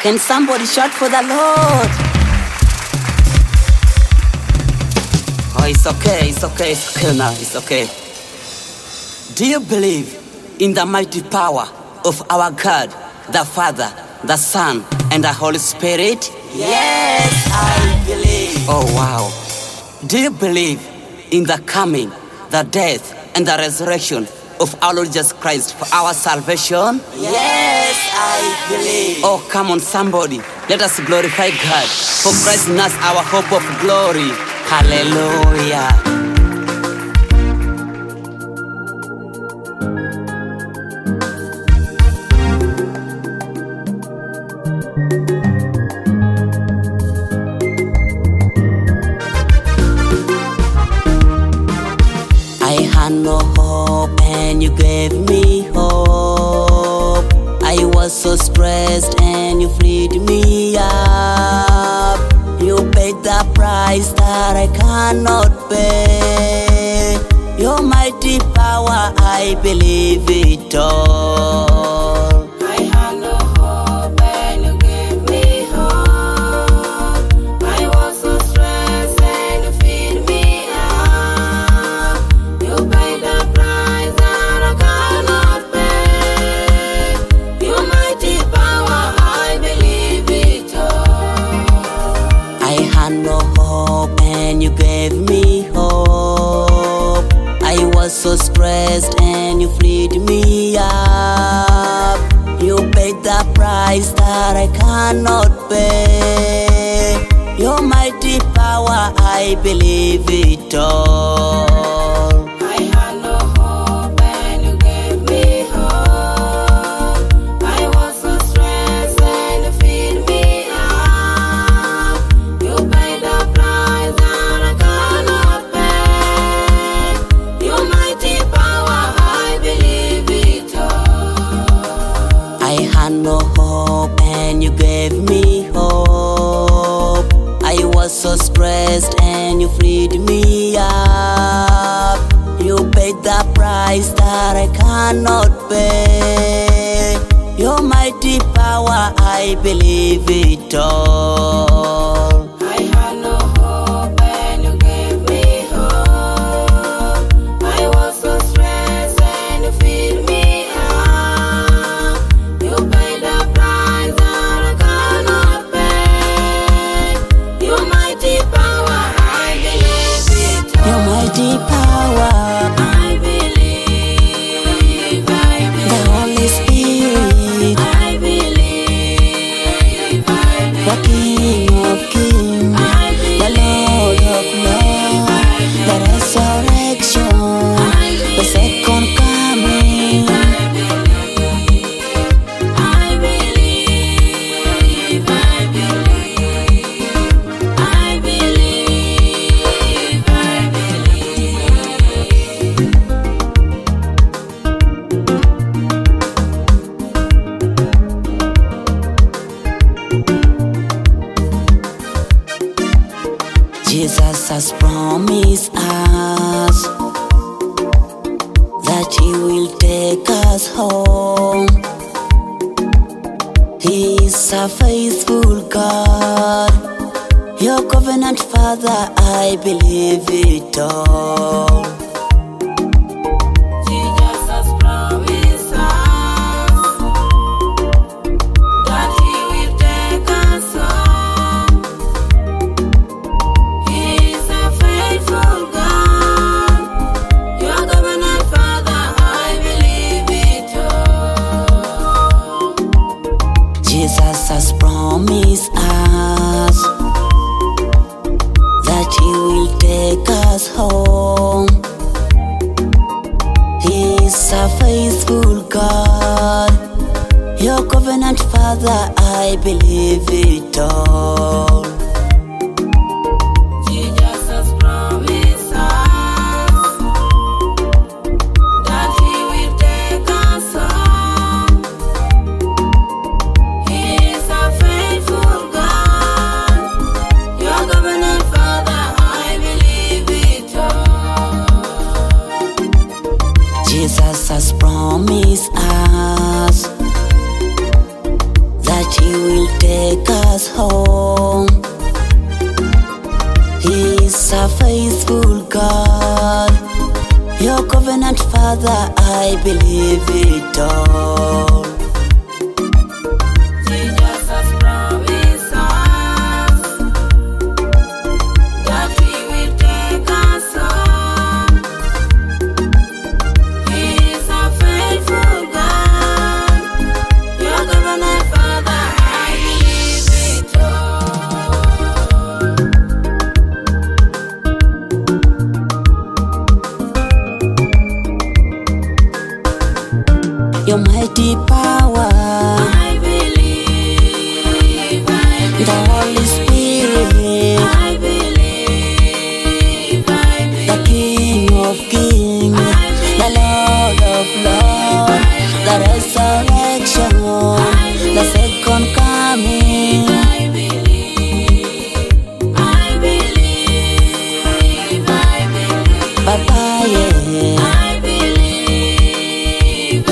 Can somebody shout for the Lord? Oh, it's okay now, it's okay. Do you believe in the mighty power of our God, the Father, the Son, and the Holy Spirit? Yes, I believe. Oh, wow. Do you believe in the coming, the death, and the resurrection of our Lord Jesus Christ for our salvation? Yes, I believe. Oh, come on, somebody. Let us glorify God, for Christ in us our hope of glory. Hallelujah. I had no hope and you gave me hope. I was so stressed and you freed me up. You paid the price that I cannot pay. Your mighty power, I believe it all. I had no hope and you gave me hope. I was so stressed and you freed me up. You paid the price that I cannot pay. Your mighty power, I believe it all. I had no hope and you gave me hope. I was so stressed and you freed me up. You paid the price that I cannot pay. Your mighty power, I believe it all. I had no hope and you gave me hope. I was so stressed and you freed me up. You paid the price that I cannot pay. Your mighty power, I believe it all. I had no hope and you gave me hope. I was so stressed and you freed me up. You paid the price that I cannot pay. Your mighty power, I believe it all. I had no hope and you gave me hope. I was so stressed and you freed me up. You paid the price that I cannot pay. Your mighty power, I believe it all. Your mighty power, I believe, the Holy Spirit, I believe, the King of Kings, the Lord of Lords, the resurrection, the second coming. I believe, I believe, I Jesus has promised us that He will take us home. He is a faithful God, your covenant Father, I believe it all. Jesus has promised us that He will take us home. He is a faithful God, your covenant Father, I believe it all. Jesus has promised us that He will take us home. He is a faithful God, your covenant Father, I believe it all. Jesus has promised us that He will take us home. He is a faithful God, your covenant Father, I believe it all. Jesus has promised us that He will take covenant Father, I believe it all. Jesus has promised us that He will take us home. He is a faithful God. Your covenant Father, I believe it Your mighty power, I believe, the Holy Spirit, I believe, the King of Kings, the Lord of Lords, the resurrection, the second coming. I believe, Papa, yeah. I believe,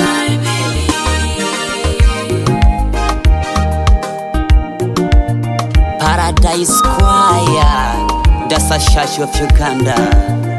Paradise Choir, that's a church of Uganda.